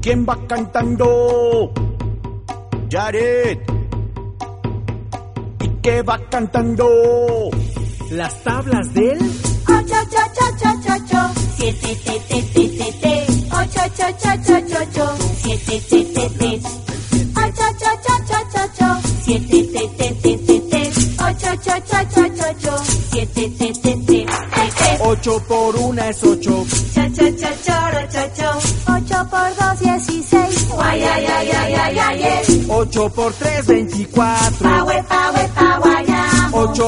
¿Quién va cantando? Jared. ¿Y qué va cantando? Las tablas del 8, 7, 8, 7, 7, 8 por 1 es 8. 8 por 2, 16. 8 por 3, 24. 8